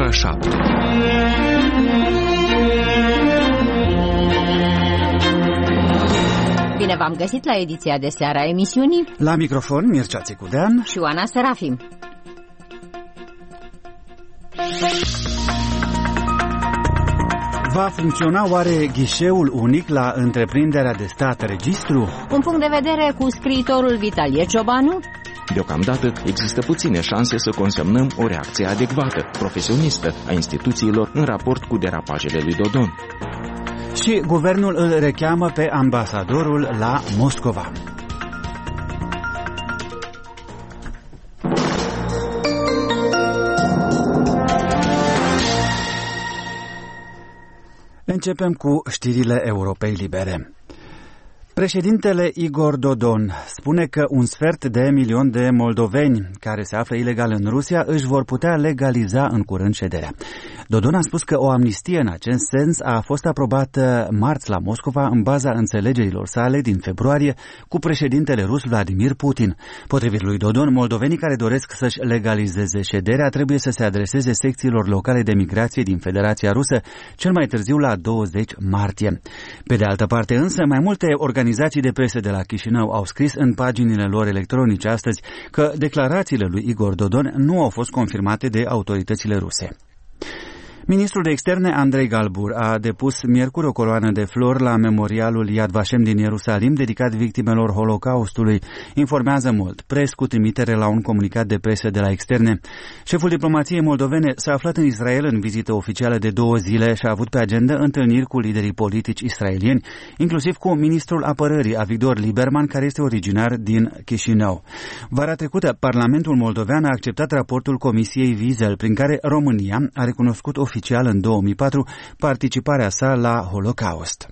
ora 7. Bine v-am găsit la ediția de seară a emisiunii. La microfon Mircea Țicudean și Oana Serafim. Va funcționa oare ghișeul unic la întreprinderea de stat registru? Un punct de vedere cu scriitorul Vitalie Ciobanu. Deocamdată există puține șanse să consemnăm o reacție adecvată, profesionistă a instituțiilor în raport cu derapajele lui Dodon. Și guvernul îl recheamă pe ambasadorul la Moscova. Începem cu știrile Europei Libere. Președintele Igor Dodon spune că 1/2 milion de moldoveni care se află ilegal în Rusia își vor putea legaliza în curând șederea. Dodon a spus că o amnistie în acest sens a fost aprobată marți la Moscova în baza înțelegerilor sale din februarie cu președintele rus Vladimir Putin. Potrivit lui Dodon, moldovenii care doresc să-și legalizeze șederea trebuie să se adreseze secțiilor locale de migrație din Federația Rusă cel mai târziu la 20 martie. Pe de altă parte însă, mai multe organizații de presă de la Chișinău au scris în paginile lor electronice astăzi că declarațiile lui Igor Dodon nu au fost confirmate de autoritățile ruse. Ministrul de Externe Andrei Galbur a depus miercuri o coloană de flori la memorialul Yad Vashem din Ierusalim dedicat victimelor Holocaustului, informează Mold Press cu trimitere la un comunicat de presă de la Externe. Șeful diplomației moldovene s-a aflat în Israel în vizită oficială de 2 zile și a avut pe agenda întâlniri cu liderii politici israelieni, inclusiv cu ministrul apărării Avigdor Lieberman, care este originar din Chișinău. Vara trecută, Parlamentul moldovean a acceptat raportul Comisiei Wiesel, prin care România a recunoscut oficial în 2004 participarea sa la Holocaust.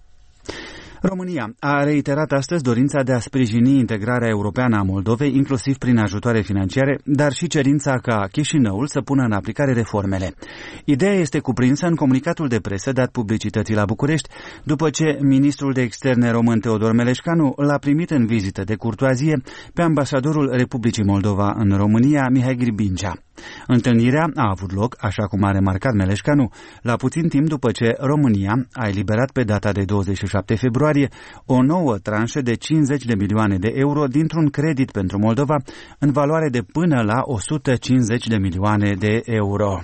România a reiterat astăzi dorința de a sprijini integrarea europeană a Moldovei, inclusiv prin ajutoare financiare, dar și cerința ca Chișinăul să pună în aplicare reformele. Ideea este cuprinsă în comunicatul de presă dat publicității la București, după ce ministrul de externe român Teodor Meleșcanu l-a primit în vizită de curtoazie pe ambasadorul Republicii Moldova în România, Mihai Gribincea. Întâlnirea a avut loc, așa cum a remarcat Meleșcanu, la puțin timp după ce România a eliberat pe data de 27 februarie o nouă tranșă de 50 de milioane de euro dintr-un credit pentru Moldova în valoare de până la 150 de milioane de euro.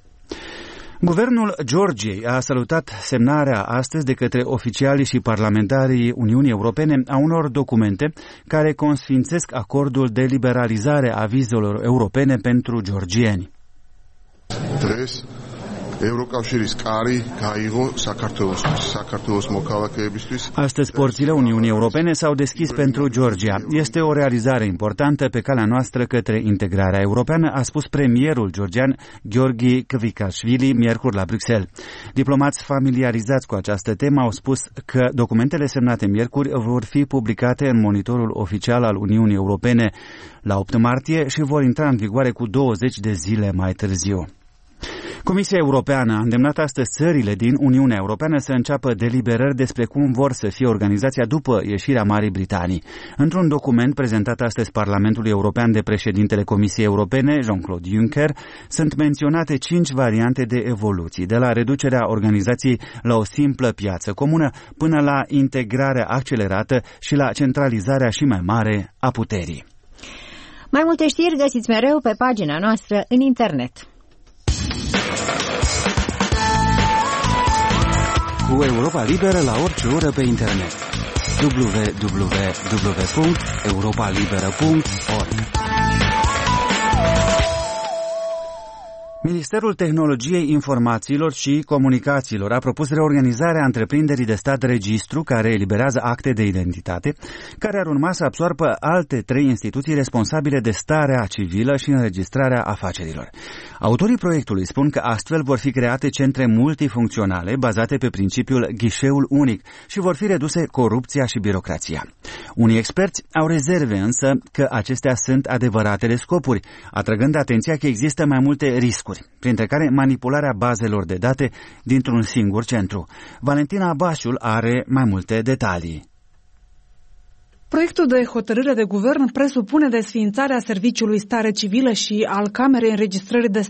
Guvernul Georgiei a salutat semnarea astăzi de către oficialii și parlamentarii Uniunii Europene a unor documente care consfințesc acordul de liberalizare a vizelor europene pentru georgieni. Astăzi porțile Uniunii Europene s-au deschis pentru Georgia. Este o realizare importantă pe calea noastră către integrarea europeană, a spus premierul georgian Gheorghe Kvikashvili miercuri la Bruxelles. Diplomați familiarizați cu această temă au spus că documentele semnate miercuri vor fi publicate în monitorul oficial al Uniunii Europene la 8 martie și vor intra în vigoare cu 20 de zile mai târziu. Comisia Europeană a îndemnat astăzi țările din Uniunea Europeană să înceapă deliberări despre cum vor să fie organizația după ieșirea Marii Britanii. Într-un document prezentat astăzi Parlamentului European de președintele Comisiei Europene, Jean-Claude Juncker, sunt menționate 5 variante de evoluții, de la reducerea organizației la o simplă piață comună, până la integrarea accelerată și la centralizarea și mai mare a puterii. Mai multe știri găsiți mereu pe pagina noastră în internet. Cu Europa Liberă la orice oră pe internet. www.europalibera.org. Ministerul Tehnologiei Informațiilor și Comunicațiilor a propus reorganizarea întreprinderii de stat registru care eliberează acte de identitate, care ar urma să absoarbă alte 3 instituții responsabile de starea civilă și înregistrarea afacerilor. Autorii proiectului spun că astfel vor fi create centre multifuncționale bazate pe principiul ghișeul unic și vor fi reduse corupția și birocrația. Unii experți au rezerve însă că acestea sunt adevăratele scopuri, atrăgând atenția că există mai multe riscuri, printre care manipularea bazelor de date dintr-un singur centru. Valentina Basiul are mai multe detalii. Proiectul de hotărâre de guvern presupune desființarea Serviciului Stare Civilă și al Camerei Înregistrării de Stat.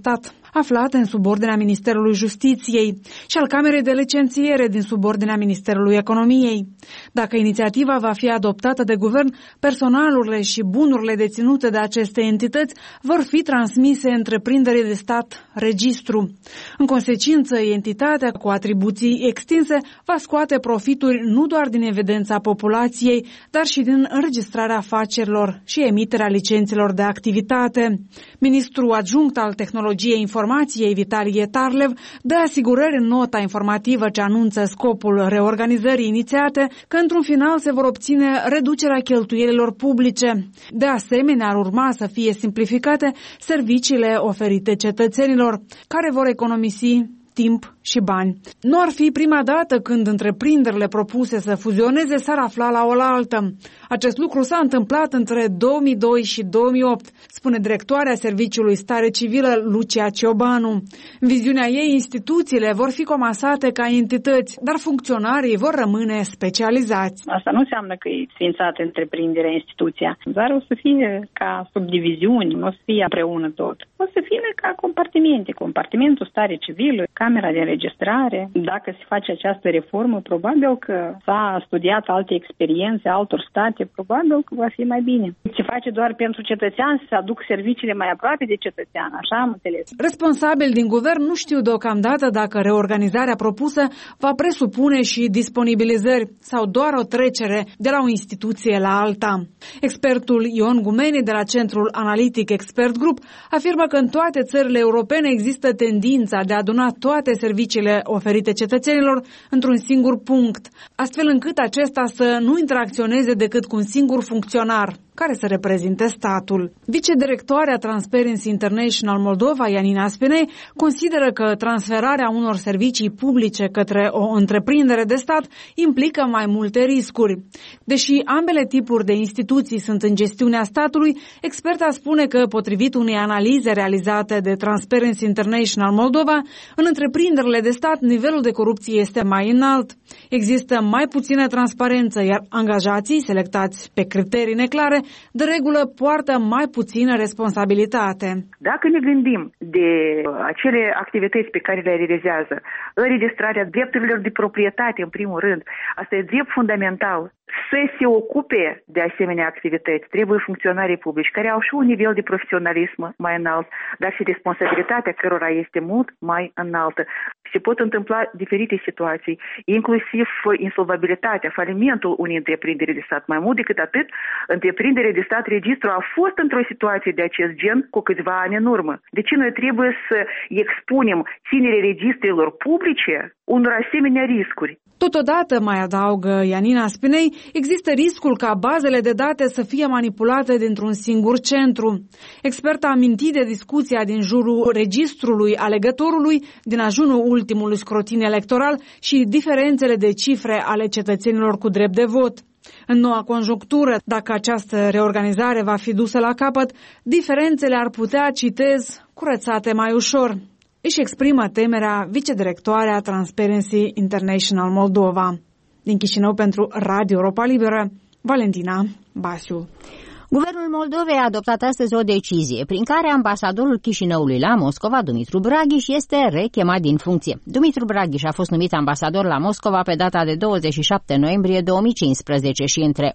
aflate în subordinea Ministerului Justiției, și al Camerei de Licențiere din subordinea Ministerului Economiei. Dacă inițiativa va fi adoptată de guvern, personalurile și bunurile deținute de aceste entități vor fi transmise întreprinderii de stat registru. În consecință, entitatea cu atribuții extinse va scoate profituri nu doar din evidența populației, dar și din înregistrarea afacerilor și emiterea licențelor de activitate. Ministrul adjunct al Tehnologiei Informației, Vitalie Tarlev, dă asigurări în nota informativă ce anunță scopul reorganizării inițiate, că într-un final se vor obține reducerea cheltuielilor publice. De asemenea, ar urma să fie simplificate serviciile oferite cetățenilor, care vor economisi timp și bani. Nu ar fi prima dată când întreprinderile propuse să fuzioneze s-ar afla la oaltă. Acest lucru s-a întâmplat între 2002 și 2008, spune directoarea Serviciului Stare Civilă Lucia Ciobanu. În viziunea ei, instituțiile vor fi comasate ca entități, dar funcționarii vor rămâne specializați. Asta nu înseamnă că e sfințată întreprinderea, instituția, dar o să fie ca subdiviziuni, nu o să fie împreună tot. O să fie ca compartimente. Compartimentul Stare Civilă, Camera de Înregistrare. Dacă se face această reformă, probabil că s-a studiat alte experiențe, altor state, probabil că va fi mai bine. Se face doar pentru cetățean, să aduc serviciile mai aproape de cetățean, așa am înțeles. Responsabili din guvern nu știu deocamdată dacă reorganizarea propusă va presupune și disponibilizări sau doar o trecere de la o instituție la alta. Expertul Ion Gumeni de la Centrul Analitic Expert Group afirmă că în toate țările europene există tendința de a aduna toate serviciile oferite cetățenilor într-un singur punct, astfel încât acesta să nu interacționeze decât cu un singur funcționar care să reprezinte statul. Vicedirectoarea Transparency International Moldova, Janina Spinei, consideră că transferarea unor servicii publice către o întreprindere de stat implică mai multe riscuri. Deși ambele tipuri de instituții sunt în gestiunea statului, experta spune că, potrivit unei analize realizate de Transparency International Moldova, în întreprinderile de stat nivelul de corupție este mai înalt. Există mai puțină transparență, iar angajații selectați pe criterii neclare de regulă poartă mai puțină responsabilitate. Dacă ne gândim de acele activități pe care le realizează, înregistrarea drepturilor de proprietate, în primul rând, asta e drept fundamental. Să se ocupe de asemenea activități trebuie funcționarii publici care au și un nivel de profesionalism mai înalt, dar și responsabilitatea cărora este mult mai înaltă. Se pot întâmpla diferite situații, inclusiv insolvabilitatea, falimentul unei întreprinderi de stat. Mai mult decât atât, întreprinderea de stat registru a fost într-o situație de acest gen cu câțiva ani în urmă. Deci noi trebuie să expunem ținerea registrelor publice unor asemenea riscuri. Totodată, mai adaugă Janina Spinei, există riscul ca bazele de date să fie manipulate dintr-un singur centru. Experta a amintit de discuția din jurul registrului alegătorului din ajunul ultimului scrutin electoral și diferențele de cifre ale cetățenilor cu drept de vot. În noua conjunctură, dacă această reorganizare va fi dusă la capăt, diferențele ar putea, citez, curățate mai ușor. Își exprimă temerea vicedirectoarea Transparency International Moldova. Din Chișinău pentru Radio Europa Liberă, Valentina Basiu. Guvernul Moldovei a adoptat astăzi o decizie prin care ambasadorul Chișinăului la Moscova, Dumitru Braghiș, este rechemat din funcție. Dumitru Braghiș a fost numit ambasador la Moscova pe data de 27 noiembrie 2015 și între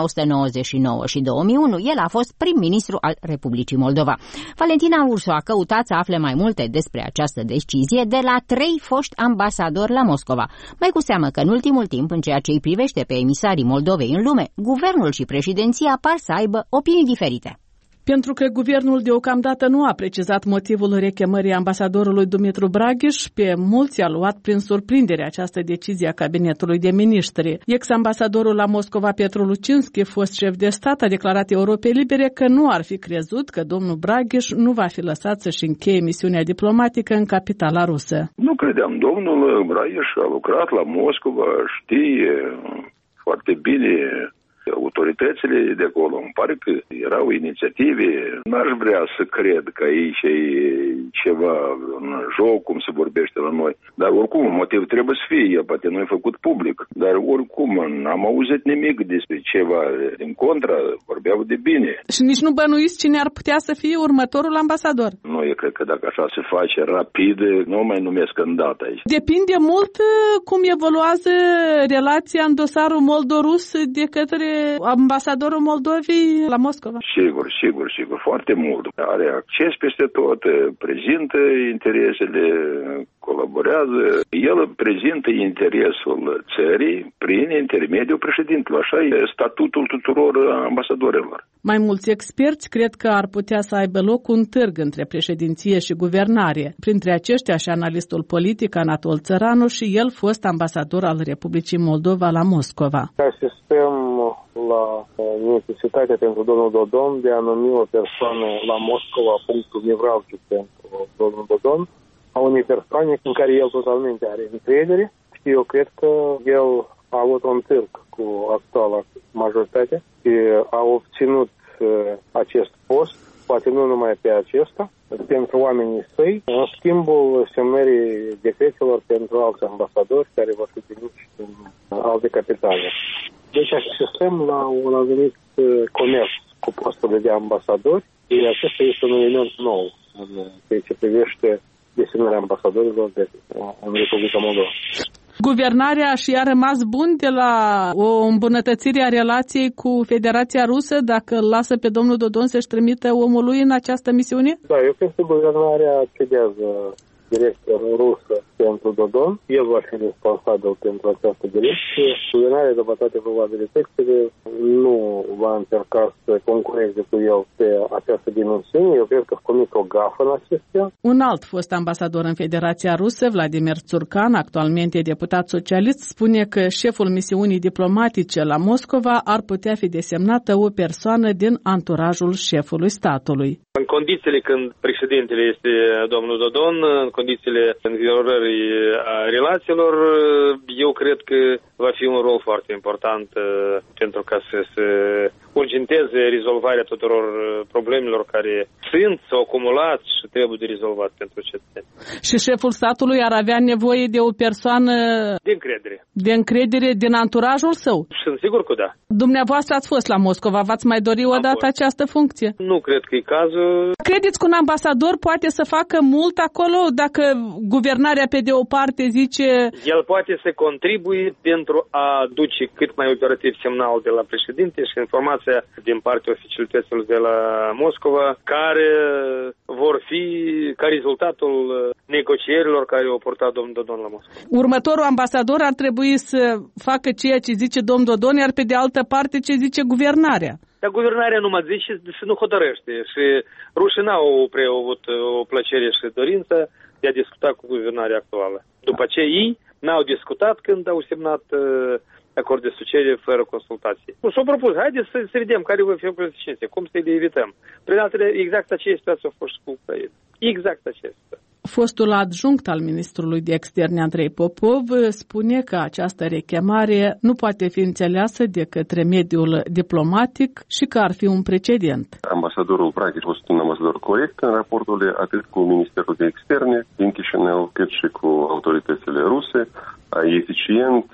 1999 și 2001 el a fost prim-ministru al Republicii Moldova. Valentina Ursu a căutat să afle mai multe despre această decizie de la 3 foști ambasadori la Moscova. Mai cu seamă că în ultimul timp, în ceea ce îi privește pe emisarii Moldovei în lume, guvernul și președinția par să aibă opinii diferite. Pentru că guvernul deocamdată nu a precizat motivul rechemării ambasadorului Dumitru Braghiș, pe mulți a luat prin surprindere această decizie a cabinetului de miniștri. Ex-ambasadorul la Moscova, Petru Lucinski, fost șef de stat, a declarat Europei Libere că nu ar fi crezut că domnul Braghiș nu va fi lăsat să-și încheie misiunea diplomatică în capitala rusă. Nu credeam. Domnul Braghiș a lucrat la Moscova, știe foarte bine Autoritățile de acolo, îmi pare că erau inițiative. N-aș vrea să cred că aici e ceva în joc, cum se vorbește la noi. Dar oricum, motiv trebuie să fie, poate nu e făcut public. Dar oricum, n-am auzit nimic despre ceva. Din contra, vorbeau de bine. Și nici nu bănuiți cine ar putea să fie următorul ambasador? Nu, eu cred că dacă așa se face rapid, nu mai numesc în data aici. Depinde mult cum evoluează relația în dosarul moldo-rus de către ambasadorul Moldovei la Moscova. Sigur, foarte mult. Are acces peste tot, prezintă interesele, colaborează. El prezintă interesul țării prin intermediul președintelui. Așa e statutul tuturor ambasadorilor. Mai mulți experți cred că ar putea să aibă loc un târg între președinție și guvernare. Printre aceștia și analistul politic Anatol Țăranu și el fost ambasador al Republicii Moldova la Moscova. Asistăm la necesitatea pentru domnul Dodon de a numi o persoană la Moscova, punctul nevralgic pentru domnul Dodon, a unei persoane în care el totalmente are încredere și eu cred că el a avut un târg cu actuala majoritate și a obținut acest post, poate nu numai pe acesta, pentru oamenii săi, în schimbul semnării decretelor pentru alți ambasadori care vor fi veniți în alte capitale. Deci asistăm la un anumit comerț cu posturile de ambasadori și acesta este un element nou în ceea ce privește desemnarea ambasadorilor în Republica Moldova. Guvernarea și-a rămas bun de la o îmbunătățire a relației cu Federația Rusă dacă îl lasă pe domnul Dodon să-și trimită omul lui în această misiune? Da, eu cred că guvernarea cedează direcția rusă pentru Dodon. El va fi responsabil pentru această direcție. Guvernarea, după toate probabilitățile, nu va încerca să concureze cu el pe această dimensiune. Eu cred că a comis o gafă în acestea. Un alt fost ambasador în Federația Rusă, Vladimir Țurcan, actualmente deputat socialist, spune că șeful misiunii diplomatice la Moscova ar putea fi desemnată o persoană din anturajul șefului statului. În condițiile când președintele este domnul Dodon, în condițiile înviorării relațiilor, eu cred că va fi un rol foarte important pentru ca să se urgenteze rezolvarea tuturor problemelor care sunt, s-au acumulat și trebuie de rezolvat pentru cetățeni. Și șeful statului ar avea nevoie de o persoană de încredere. De încredere din anturajul său? Sunt sigur că da. Dumneavoastră ați fost la Moscova, v-ați mai dori o dată această funcție? Nu cred că e cazul. Credeți că un ambasador poate să facă mult acolo dacă guvernarea pe de o parte zice... El poate să contribuie pentru a duce cât mai operativ semnal de la președinte și informația din partea oficialităților de la Moscova, care vor fi ca rezultatul negocierilor care au purtat domnul Dodon la Moscova. Următorul ambasador ar trebui să facă ceea ce zice domnul Dodon, iar pe de altă parte ce zice guvernarea. Dar guvernarea numai zice și nu hotărăște și rușii n-au prea avut o plăcere și dorință de a discuta cu guvernarea actuală. După ce ei n-au discutat când au semnat acord de asociere fără consultații. Și-au propus, haideți să vedem care vor fi consecințe, cum să le evităm. Prin altele, exact aceeași situație a fost și cu Ucraina. Exact aceeași situație. Fostul adjunct al ministrului de externe Andrei Popov spune că această rechemare nu poate fi înțeleasă de către mediul diplomatic și că ar fi un precedent. Ambasadorul practic a fost un ambasador corect în raporturile atât cu Ministerul de Externe din Chișinău, cât și cu autoritățile ruse, eficient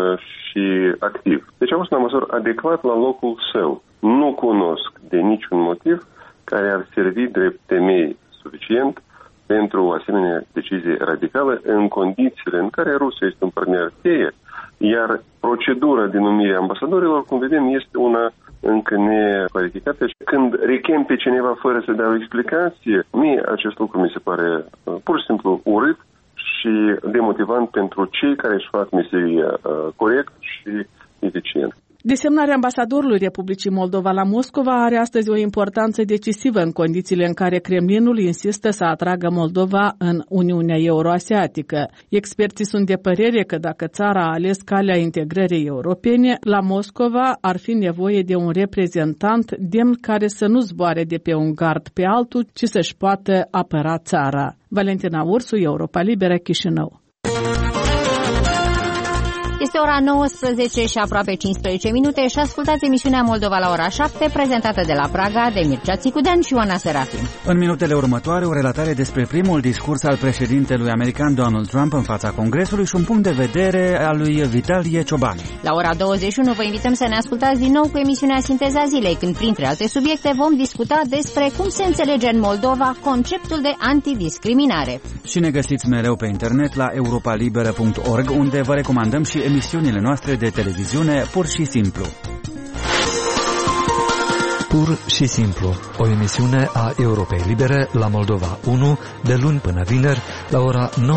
și activ. Deci a fost un ambasador adecvat la locul său. Nu cunosc de niciun motiv care ar servi drept temei suficient pentru o asemenea decizie radicală în condițiile în care Rusia este un partener cheie, iar procedura de numire a ambasadorilor, cum vedem, este una încă neclarificată. Când rechem pe cineva fără să dea o explicație, mie acest lucru mi se pare pur și simplu urât și demotivant pentru cei care își fac meseria corect și eficient. Desemnarea ambasadorului Republicii Moldova la Moscova are astăzi o importanță decisivă în condițiile în care Kremlinul insistă să atragă Moldova în Uniunea Euroasiatică. Experții sunt de părere că dacă țara a ales calea integrării europene, la Moscova ar fi nevoie de un reprezentant demn care să nu zboare de pe un gard pe altul, ci să-și poată apăra țara. Valentina Ursu, Europa Liberă, Chișinău. Este Este ora 19 și aproape 15 minute și ascultați emisiunea Moldova la ora 7, prezentată de la Praga de Mircea Țicudean și Ioana Serafim. În minutele următoare, o relatare despre primul discurs al președintelui american Donald Trump în fața Congresului și un punct de vedere al lui Vitalie Ciobanu. La ora 21 vă invităm să ne ascultați din nou cu emisiunea Sinteza Zilei, când printre alte subiecte vom discuta despre cum se înțelege în Moldova conceptul de antidiscriminare. Și ne găsiți mereu pe internet la europalibera.org, unde vă recomandăm și emisiunile noastre de televiziune Pur și Simplu. Pur și Simplu, o emisiune a Europei Libere la Moldova 1, de luni până vineri, la ora 19:40.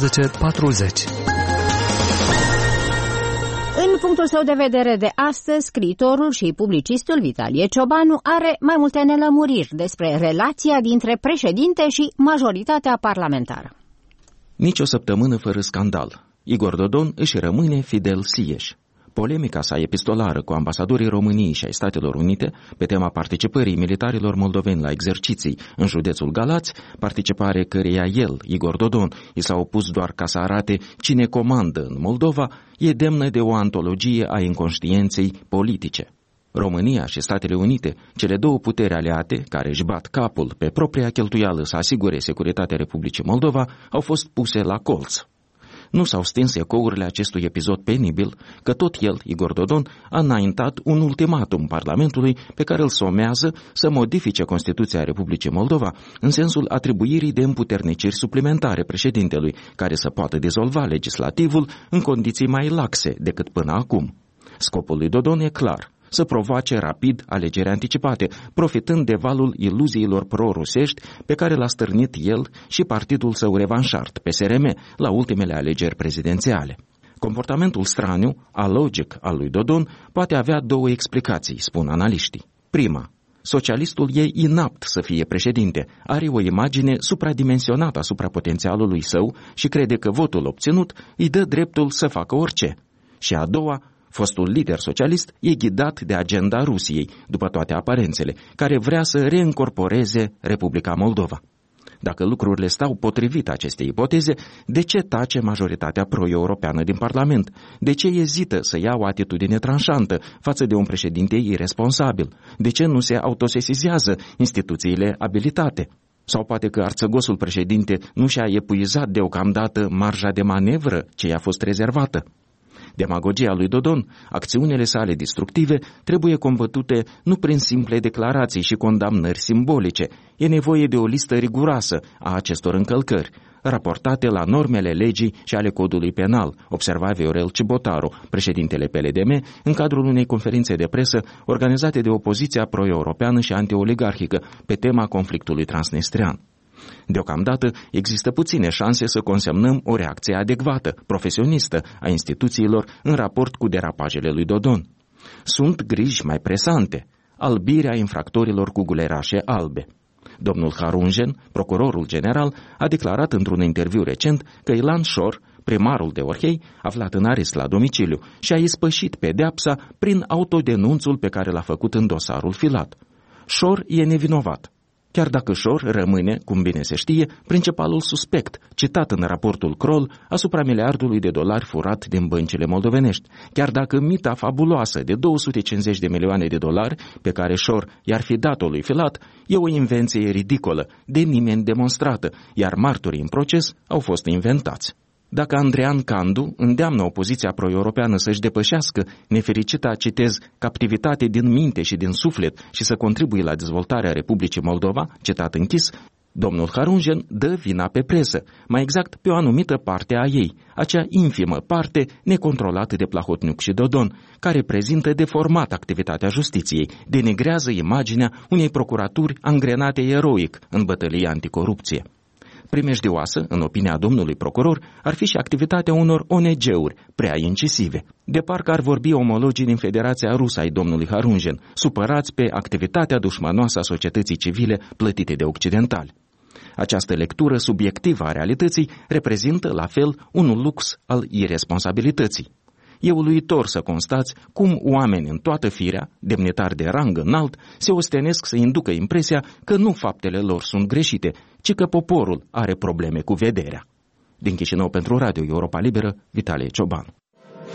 În punctul său de vedere de astăzi, scriitorul și publicistul Vitalie Ciobanu are mai multe nelămuriri despre relația dintre președinte și majoritatea parlamentară. Nici o săptămână fără scandal. Igor Dodon își rămâne fidel Sieș. Polemica sa epistolară cu ambasadorii României și ai Statelor Unite pe tema participării militarilor moldoveni la exerciții în județul Galați, participare căreia el, Igor Dodon, i s-a opus doar ca să arate cine comandă în Moldova, e demnă de o antologie a inconștienței politice. România și Statele Unite, cele două puteri aliate care își bat capul pe propria cheltuială să asigure securitatea Republicii Moldova, au fost puse la colț. Nu s-au stins ecourile acestui episod penibil, că tot el, Igor Dodon, a înaintat un ultimatum Parlamentului pe care îl somează să modifice Constituția Republicii Moldova în sensul atribuirii de împuterniciri suplimentare președintelui, care să poată dizolva legislativul în condiții mai laxe decât până acum. Scopul lui Dodon e clar: să provoace rapid alegeri anticipate, profitând de valul iluziilor pro-rusești pe care l-a stârnit el și partidul său revanșart, PSRM, la ultimele alegeri prezidențiale. Comportamentul straniu, alogic al lui Dodon, poate avea două explicații, spun analiștii. Prima: socialistul e inapt să fie președinte, are o imagine supradimensionată asupra potențialului său și crede că votul obținut îi dă dreptul să facă orice. Și a doua: fostul lider socialist e ghidat de agenda Rusiei, după toate aparențele, care vrea să reîncorporeze Republica Moldova. Dacă lucrurile stau potrivit acestei ipoteze, de ce tace majoritatea pro-europeană din Parlament? De ce ezită să ia o atitudine tranșantă față de un președinte iresponsabil? De ce nu se autosesizează instituțiile abilitate? Sau poate că arțăgosul președinte nu și-a epuizat deocamdată marja de manevră ce i-a fost rezervată? Demagogia lui Dodon, acțiunile sale destructive, trebuie combătute nu prin simple declarații și condamnări simbolice. E nevoie de o listă riguroasă a acestor încălcări, raportate la normele legii și ale codului penal, observa Viorel Cibotaru, președintele PLDM, în cadrul unei conferințe de presă organizate de opoziția pro-europeană și anti-oligarhică pe tema conflictului transnistrian. Deocamdată există puține șanse să consemnăm o reacție adecvată, profesionistă a instituțiilor în raport cu derapajele lui Dodon. Sunt griji mai presante: albirea infractorilor cu gulerașe albe. Domnul Harungen, procurorul general, a declarat într-un interviu recent că Ilan Șor, primarul de Orhei, aflat în arest la domiciliu, și-a ispășit pedeapsa prin autodenunțul pe care l-a făcut în dosarul filat. Șor e nevinovat, chiar dacă Șor rămâne, cum bine se știe, principalul suspect, citat în raportul Kroll asupra miliardului de dolari furat din băncile moldovenești, chiar dacă mita fabuloasă de 250 de milioane de dolari pe care Șor i-ar fi dat-o lui Filat e o invenție ridicolă, de nimeni demonstrată, iar martorii în proces au fost inventați. Dacă Andrean Candu îndeamnă opoziția pro-europeană să-și depășească nefericita, citez, captivitate din minte și din suflet și să contribuie la dezvoltarea Republicii Moldova, citat închis, domnul Harungen dă vina pe presă, mai exact pe o anumită parte a ei, acea infimă parte necontrolată de Plahotniuc și Dodon, care prezintă deformat activitatea justiției, denigrează imaginea unei procuraturi angrenate eroic în bătălia anticorupție. Primejdioasă, în opinia domnului procuror, ar fi și activitatea unor ONG-uri prea incisive. De parcă ar vorbi omologii din Federația Rusă ai domnului Harungen, supărați pe activitatea dușmanoasă a societății civile plătite de occidentali. Această lectură subiectivă a realității reprezintă, la fel, un lux al iresponsabilității. E uluitor să constați cum oameni în toată firea, demnitari de rang înalt, se ostenesc să inducă impresia că nu faptele lor sunt greșite, ci că poporul are probleme cu vederea. Din Chișinău pentru Radio Europa Liberă, Vitalie Ciobanu.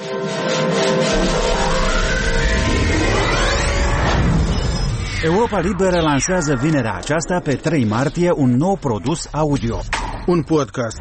Europa Liberă lansează vinerea aceasta, pe 3 martie, un nou produs audio. Un podcast.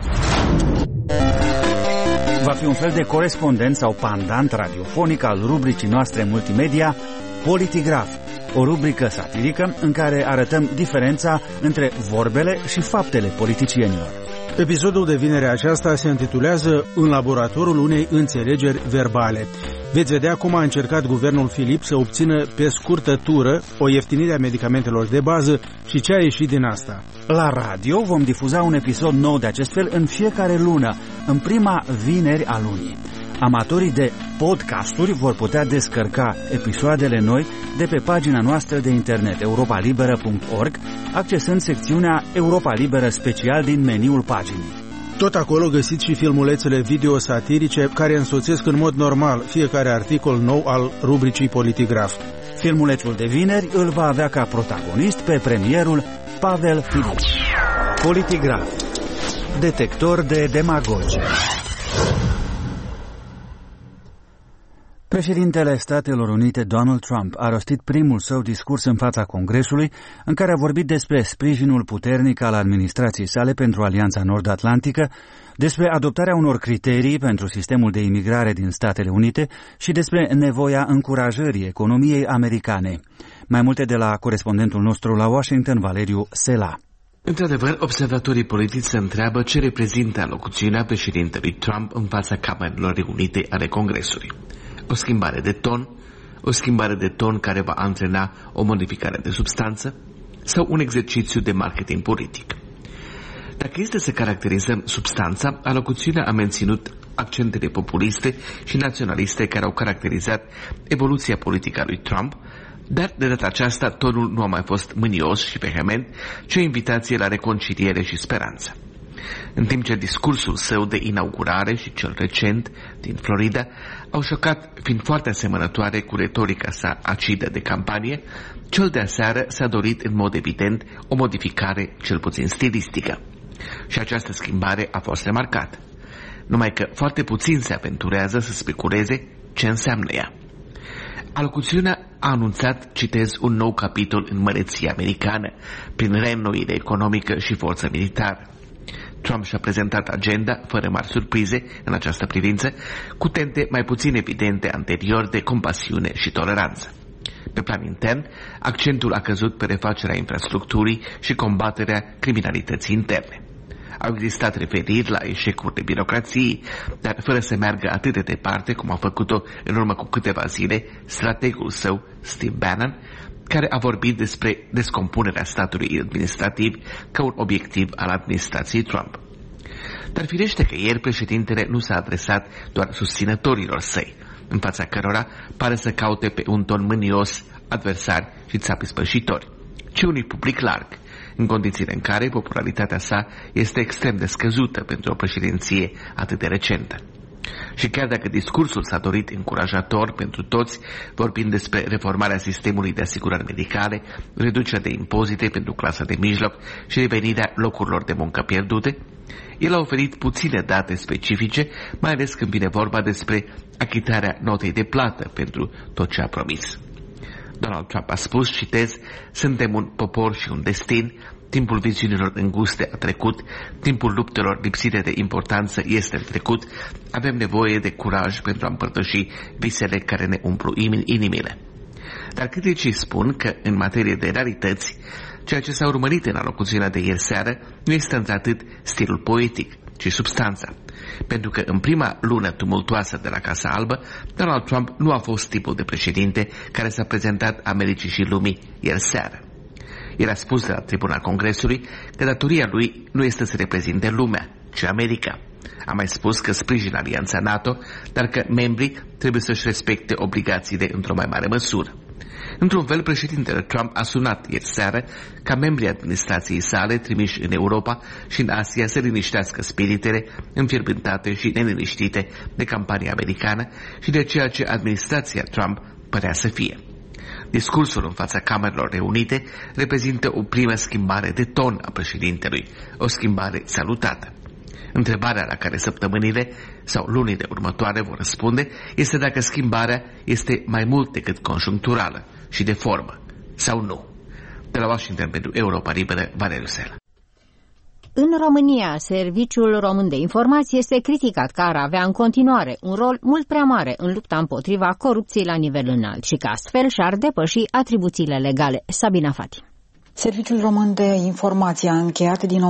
Va fi un fel de corespondent sau pandant radiofonic al rubricii noastre multimedia Politigraf, o rubrică satirică în care arătăm diferența între vorbele și faptele politicienilor. Episodul de vinerea aceasta se intitulează În laboratorul unei înțelegeri verbale. Veți vedea cum a încercat guvernul Filip să obțină pe scurtă tură o ieftinire a medicamentelor de bază și ce a ieșit din asta. La radio vom difuza un episod nou de acest fel în fiecare lună, în prima vineri a lunii. Amatorii de podcasturi vor putea descărca episoadele noi de pe pagina noastră de internet europalibera.org, accesând secțiunea Europa Liberă special din meniul paginii. Tot acolo găsiți și filmulețele video satirice care însoțesc în mod normal fiecare articol nou al rubricii Politigraf. Filmulețul de vineri îl va avea ca protagonist pe premierul Pavel Filip. Politigraf. Detector de demagogi. Președintele Statelor Unite, Donald Trump, a rostit primul său discurs în fața Congresului, în care a vorbit despre sprijinul puternic al administrației sale pentru Alianța Nord-Atlantică, despre adoptarea unor criterii pentru sistemul de imigrare din Statele Unite și despre nevoia încurajării economiei americane. Mai multe de la corespondentul nostru la Washington, Valeriu Sela. Într-adevăr, observatorii politici se întreabă ce reprezintă alocuțiunea președintelui Trump în fața Camerelor Reunite ale Congresului. O schimbare de ton care va antrena o modificare de substanță sau un exercițiu de marketing politic. Dacă este să caracterizăm substanța, alocuțiunea a menținut accentele populiste și naționaliste care au caracterizat evoluția politică a lui Trump, dar de data aceasta tonul nu a mai fost mânios și vehement, ci o invitație la reconciliere și speranță. În timp ce discursul său de inaugurare și cel recent din Florida au șocat, fiind foarte asemănătoare cu retorica sa acidă de campanie, cel de aseară s-a dorit în mod evident o modificare cel puțin stilistică. Și această schimbare a fost remarcată. Numai că foarte puțin se aventurează să speculeze ce înseamnă ea. Alocuțiunea a anunțat, citez, un nou capitol în măreția americană, prin reînnoire economică și forță militară. Trump și-a prezentat agenda, fără mari surprize în această privință, cu tente mai puțin evidente anterior de compasiune și toleranță. Pe plan intern, accentul a căzut pe refacerea infrastructurii și combaterea criminalității interne. Au existat referiri la eșecurile birocrației, dar fără să meargă atât de departe cum a făcut-o în urmă cu câteva zile strategul său, Steve Bannon, care a vorbit despre descompunerea statului administrativ ca un obiectiv al administrației Trump. Dar firește că ieri președintele nu s-a adresat doar susținătorilor săi, în fața cărora pare să caute pe un ton mânios adversari și țapi spășitori, ci unui public larg, în condițiile în care popularitatea sa este extrem de scăzută pentru o președinție atât de recentă. Și chiar dacă discursul s-a dorit încurajator pentru toți, vorbind despre reformarea sistemului de asigurări medicale, reducerea de impozite pentru clasa de mijloc și revenirea locurilor de muncă pierdute, el a oferit puține date specifice, mai ales când vine vorba despre achitarea notei de plată pentru tot ce a promis. Donald Trump a spus, citez, suntem un popor și un destin, timpul viziunilor înguste a trecut, timpul luptelor lipsite de importanță este în trecut, avem nevoie de curaj pentru a împărtăși visele care ne umplu inimile. Dar criticii spun că, în materie de realități, ceea ce s-a urmărit în alocuțiunea de ieri seară nu este într-atât stilul poetic, ci substanța. Pentru că în prima lună tumultoasă de la Casa Albă, Donald Trump nu a fost tipul de președinte care s-a prezentat Americii și lumii ieri seară. El a spus de la tribuna Congresului că datoria lui nu este să reprezinte lumea, ci America. A mai spus că sprijină Alianța NATO, dar că membrii trebuie să-și respecte obligațiile într-o mai mare măsură. Într-un fel, președintele Trump a sunat ieri seară ca membrii administrației sale trimiși în Europa și în Asia să liniștească spiritele înfierbântate și neliniștite de campania americană și de ceea ce administrația Trump părea să fie. Discursul în fața Camerelor Reunite reprezintă o primă schimbare de ton a președintelui, o schimbare salutată. Întrebarea la care săptămânile sau lunile următoare vor răspunde este dacă schimbarea este mai mult decât conjuncturală și de formă, sau nu. De la Washington pentru Europa Liberă, Valeriu Sela. În România, Serviciul Român de Informații este criticat că ar avea în continuare un rol mult prea mare în lupta împotriva corupției la nivel înalt și că astfel și-ar depăși atribuțiile legale. Sabina Fati. Serviciul Român de Informații a încheiat din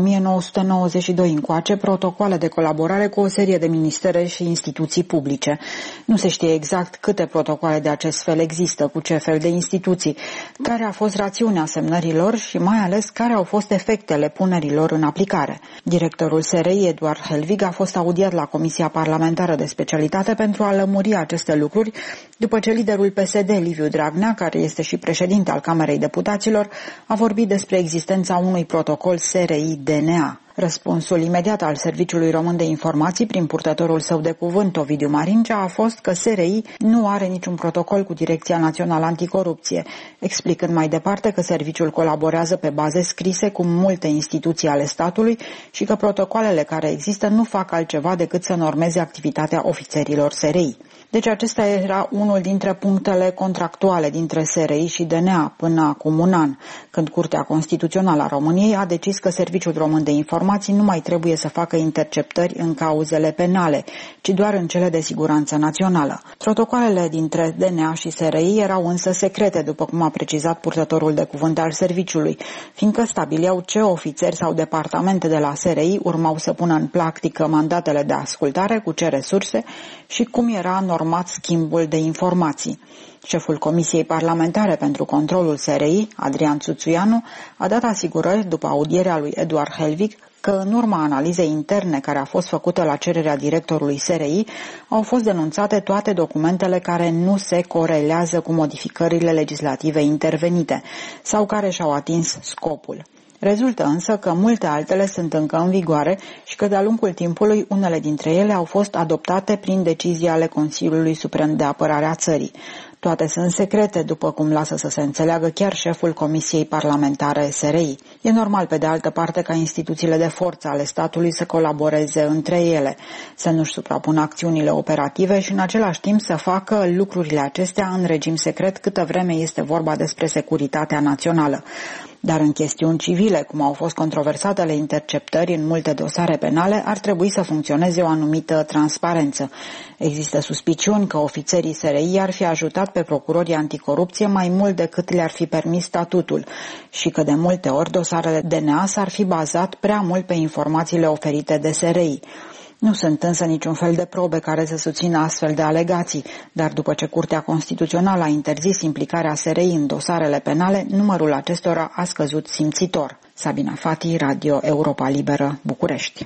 1992 încoace protocoale de colaborare cu o serie de ministere și instituții publice. Nu se știe exact câte protocoale de acest fel există, cu ce fel de instituții, care a fost rațiunea semnărilor și mai ales care au fost efectele punerilor în aplicare. Directorul SRI, Eduard Helvig, a fost audiat la Comisia Parlamentară de Specialitate pentru a lămuri aceste lucruri, după ce liderul PSD, Liviu Dragnea, care este și președinte al Camerei Deputaților, a vorbit despre existența unui protocol SRI-DNA. Răspunsul imediat al Serviciului Român de Informații, prin purtătorul său de cuvânt, Ovidiu Marincea, a fost că SRI nu are niciun protocol cu Direcția Națională Anticorupție, explicând mai departe că serviciul colaborează pe baze scrise cu multe instituții ale statului și că protocoalele care există nu fac altceva decât să normeze activitatea ofițerilor SRI. Deci acesta era unul dintre punctele contractuale dintre SRI și DNA până acum un an, când Curtea Constituțională a României a decis că Serviciul Român de Informații nu mai trebuie să facă interceptări în cauzele penale, ci doar în cele de siguranță națională. Protocoalele dintre DNA și SRI erau însă secrete, după cum a precizat purtătorul de cuvânt al serviciului, fiindcă stabileau ce ofițeri sau departamente de la SRI urmau să pună în practică mandatele de ascultare, cu ce resurse și cum era normat schimbul de informații. Șeful Comisiei Parlamentare pentru Controlul SRI, Adrian Țuțuianu, a dat asigurări după audierea lui Eduard Helvig că în urma analizei interne care a fost făcută la cererea directorului SRI, au fost denunțate toate documentele care nu se corelează cu modificările legislative intervenite sau care și-au atins scopul. Rezultă însă că multe altele sunt încă în vigoare și că de-a lungul timpului unele dintre ele au fost adoptate prin decizii ale Consiliului Suprem de Apărare a țării. Toate sunt secrete, după cum lasă să se înțeleagă chiar șeful Comisiei Parlamentare SRI. E normal, pe de altă parte, ca instituțiile de forță ale statului să colaboreze între ele, să nu-și suprapună acțiunile operative și în același timp să facă lucrurile acestea în regim secret câtă vreme este vorba despre securitatea națională. Dar în chestiuni civile, cum au fost controversatele interceptări în multe dosare penale, ar trebui să funcționeze o anumită transparență. Există suspiciuni că ofițerii SRI ar fi ajutat pe procurorii anticorupție mai mult decât le-ar fi permis statutul și că de multe ori dosarele DNA s-ar fi bazat prea mult pe informațiile oferite de SRI. Nu sunt însă niciun fel de probe care să susțină astfel de alegații, dar după ce Curtea Constituțională a interzis implicarea SRI în dosarele penale, numărul acestora a scăzut simțitor. Sabina Fati, Radio Europa Liberă, București.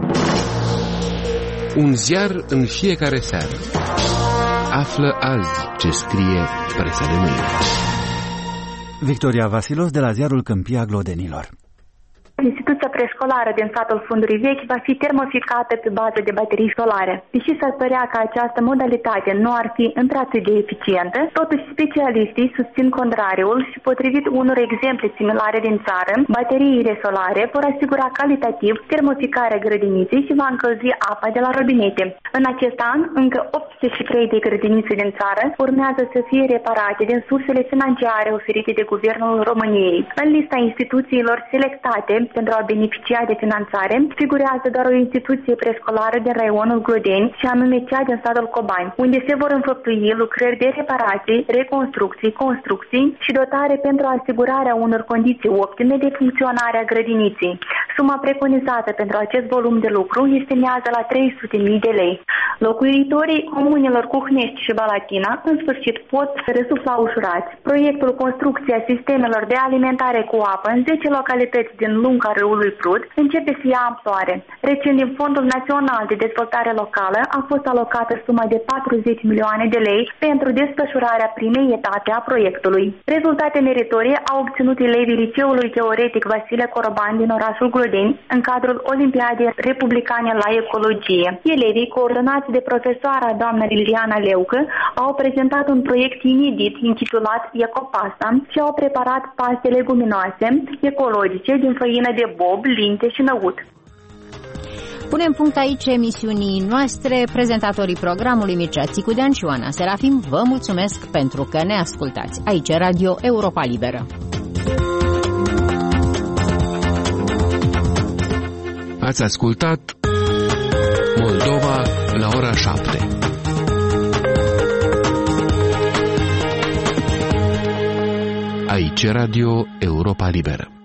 Un ziar în fiecare seară. Află azi ce scrie presa de mâine. Victoria Vasilos de la ziarul Câmpia Glodenilor. Instituția preșcolară din satul Fundului Vechi va fi termoficată pe bază de baterii solare. Deși s-ar părea că această modalitate nu ar fi într-atât de eficientă, totuși specialiștii susțin contrariul și, potrivit unor exemple similare din țară, bateriile solare vor asigura calitativ termoficarea grădiniței și va încălzi apa de la robinete. În acest an, încă 83 de grădinițe din țară urmează să fie reparate din sursele financiare oferite de Guvernul României. În lista instituțiilor selectate pentru a beneficia de finanțare figurează doar o instituție preșcolară din raionul Glodeni, și anume cea din satul Cobani, unde se vor înfăptui lucrări de reparații, reconstrucții, construcții și dotare pentru asigurarea unor condiții optime de funcționare a grădiniței. Suma preconizată pentru acest volum de lucru estimează la 300.000 de lei. Locuitorii comunelor Cuhnești și Balatina în sfârșit pot răsufla ușurați. Proiectul construcția sistemelor de alimentare cu apă în 10 localități din lunga râului Prut începe să ia amploare. Recent, din Fondul Național de Dezvoltare Locală a fost alocată suma de 40 milioane de lei pentru desfășurarea primei etape a proiectului. Rezultate meritorie au obținut elevii Liceului Teoretic Vasile Coroban din orașul Glodeni în cadrul Olimpiadei Republicane la Ecologie. Elevii, coordonați de profesoara doamna Liliana Leucă, au prezentat un proiect inedit intitulat Ecopasta și au preparat paste leguminoase ecologice din făină de bob, linte și năut. Punem punct aici emisiunii noastre. Prezentatorii programului Mircea Țicudean și Oana Serafim vă mulțumesc pentru că ne ascultați. Aici Radio Europa Liberă. Ați ascultat Moldova la ora 7. Aici Radio Europa Liberă.